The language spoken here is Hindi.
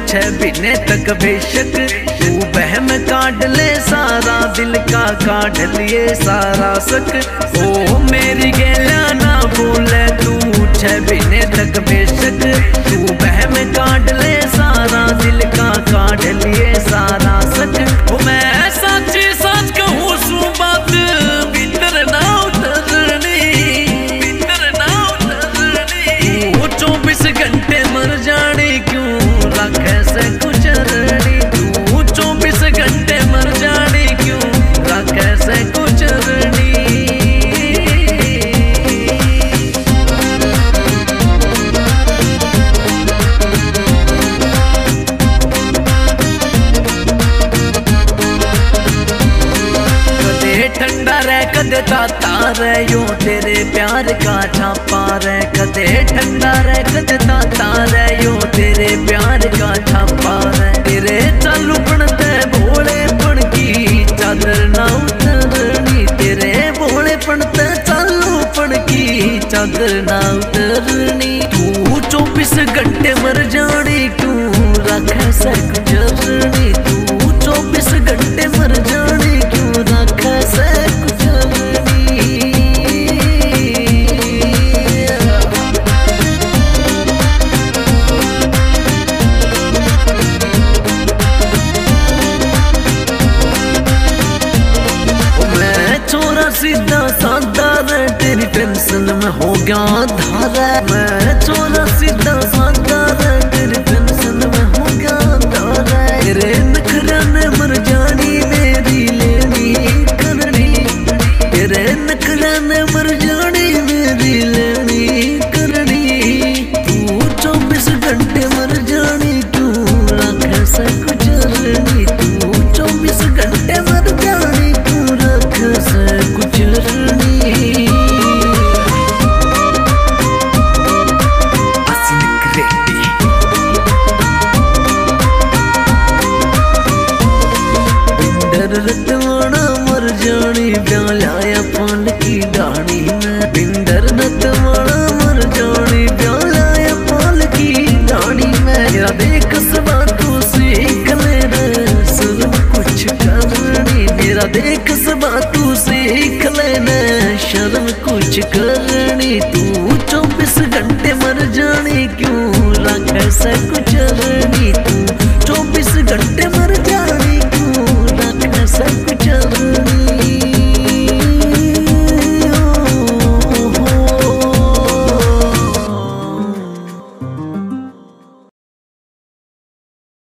पूछे बिने तक बेशक, तू बहम काट ले सारा दिल का काट लिए सारा सक। ओ मेरी गेला ना बोले तू पूछे बिने तक बेशक, तू बहम काट ले सारा दिल का काट लिए सारा सक। ओ मैं सच्ची सच कहूँ सू बात भीतर ना उतरनी, भीतर ना उतरनी। तू 24 घंटे मर जाने क्यों रखे से गुजरनी, तू 24 घंटे मर जाने क्यों रखे से गुजरनी। ठंडा रह कदे ताता रह यूं तेरे प्यार का छापा रह, कदे ठंडा रह कदे ताता रह यूं तेरे प्यार का छापा रह। तेरे चालू पड़ते भोलेपन की चादर ना उतरनी, तेरे भोलेपन ते चालूपन की चादर ना उतरनी। तू 24 घंटे मर जाने क्यों रखे से गुजरनी, तू 24 घंटे मर जाने क्यों रखे से गुजरनी। मैं छोरा सीधा साधा रे तेरी टेंशन में हो गया धारा, मैं छोरा सीधा साधा रे तेरी टेंशन में हो गया धारा। तेरे नखरे ने मर जानी मेरी लेनी करनी, तेरे नखरे ने मर जानी मेरी लेनी करनी। तू 24 घंटे मर जानी क्यों रखे से गुजरनी, तू 24 घंटे मर जानी क्यों रखे से गुजरनी। रतवाना मर जानी ब्यालाया पान की डाणी में, बिंदर रतवाना मर जानी ब्यालाया पान की डाणी में। तेरा देख सबा तू सीख ले रे शर्म कुछ करनी, मेरा देख सबा तू सीख ले न शर्म कुछ करनी। तू 24 घंटे मर जानी क्यों रखे से गुजरनी, तू 24 घंटे